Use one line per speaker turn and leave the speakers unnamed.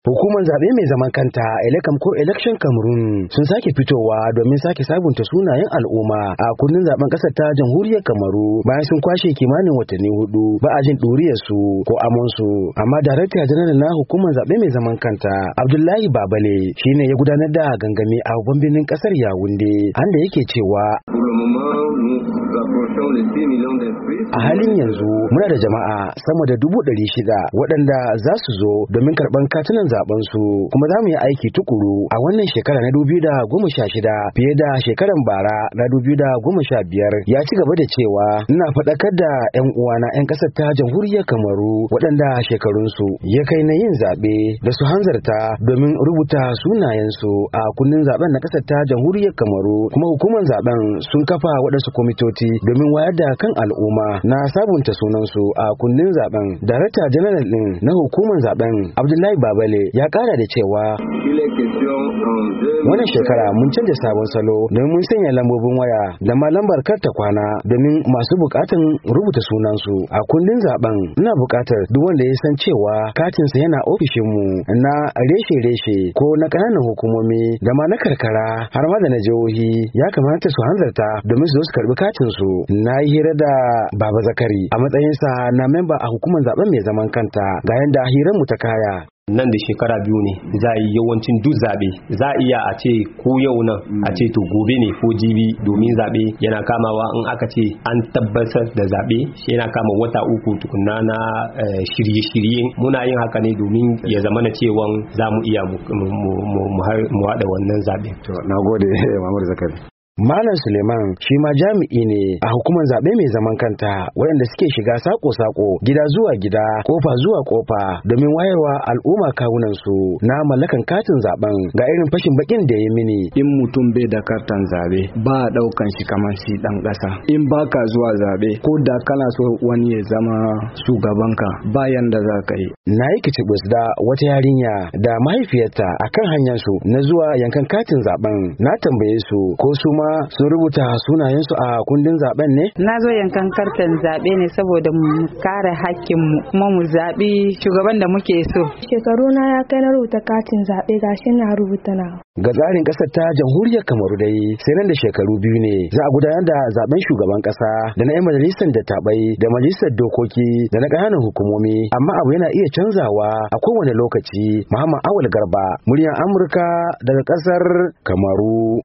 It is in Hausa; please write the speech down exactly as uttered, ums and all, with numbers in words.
Hukumar zaɓe mai zaman kanta Elecam ko Election Cameroon sun sake fitowa domin sake sabunta sunayen al'umma a kundin zaben ƙasar ta jamhuriyar Kamaru bayan sun kwashe kimanin watanni hudu ba a jin ɗuriyar su ko amon su. Amma Darakta Janar na hukumar zaɓe mai zaman kanta Abdullahi Babale shine ya gudanar da gangami a babban birnin ƙasar Yawunde, anda yake cewa a halin yanzu muna da jama'a sama da dubu ɗari shida waɗanda za su zo domin karɓar katunan zaben su, kuma za mu yi aiki tukuru a wannan shekara na dubu da goma sha shida fiye da shekaran bara na dubu da goma sha biyar. Ya ci gaba da cewa ina faɗakar da 'yan uwana 'yan ƙasar ta jamhuriyar Kamaru waɗanda shekarunsu ya kai na yin zaɓe da su hanzarta domin rubuta sunayensu a kundin zaben na ƙasar ta jamhuriyar Kamaru, kuma hukumar zaben sun kafa waɗansu kwamitoci domin wayar da kan al'umma na sabunta sunansu a kundin zaben. Darakta Janar ɗin na hukumar zaben Abdullahi Babale ya ƙara da cewa wannan shekara mun canza sabon salo domin mun sanya lambobin waya da ma lambar karta kwana domin masu bukatan rubuta sunansu a kundin zaben. Ina bukatar duk wanda ya san cewa katinsa yana ofishinmu na reshe-reshe ko na ƙananan hukumomi da ma na karkara har ma da na jihohi ya kamata su hanzarta domin su zo su karbi katinsu. Na yi hira da Baba Zakari a matsayinsa na memba a hukumar zaben mai zaman kanta ga yanda hiranmu ta kaya.
Nan da shekara biyu ne za a yi yawancin duk zaɓe, za a iya a ce ko yau nan a ce to gobe ne ko jibi, domin zaɓe yana kamawa in aka ce an tabbatar da zaɓe shi yana kama wata uku tukunna na shirye-shirye. Muna yin haka ne domin ya zama na cewa za mu iya mu haɗa wannan zaɓe.
Na gode Muhammadu Zakari. Malam Suleiman shi ma jami'i ne a hukumar zaɓe mai zaman kanta waɗanda suke shiga sako-sako gida zuwa gida kofa zuwa kofa domin wayarwa al'umma kawunan su na mallakan katin zaben. Ga irin fashin bakin da ya mini.
In mutum bai da kartan zaɓe ba a ɗaukan shi kamar shi ɗan ƙasa. In baka zuwa zaɓe ko da kana so wani ya zama shugabanka bayan da za ka yi.
Na yi kicibus da wata yarinya da mahaifiyarta akan hanyar su na zuwa yankan katin zaben. Na tambaye su ko su ma sun rubuta sunayensu a kundin zaben ne?
Na zo yankan kartan zaɓe ne saboda mu kare hakkinmu kuma mu zaɓi shugaban da muke so.
Shekaru na ya kai na rubuta katin zaɓe gashi na rubuta na.
Ga tsarin ƙasar ta jamhuriyar Kamaru dai sai nan da shekaru biyu ne za a gudanar da zaben shugaban ƙasa da na 'yan majalisar dattabai da majalisar dokoki da na ƙananan hukumomi, amma abu yana iya canzawa a kowane lokaci. Muhammad Awal Garba, muryar Amurka daga ƙasar Kamaru.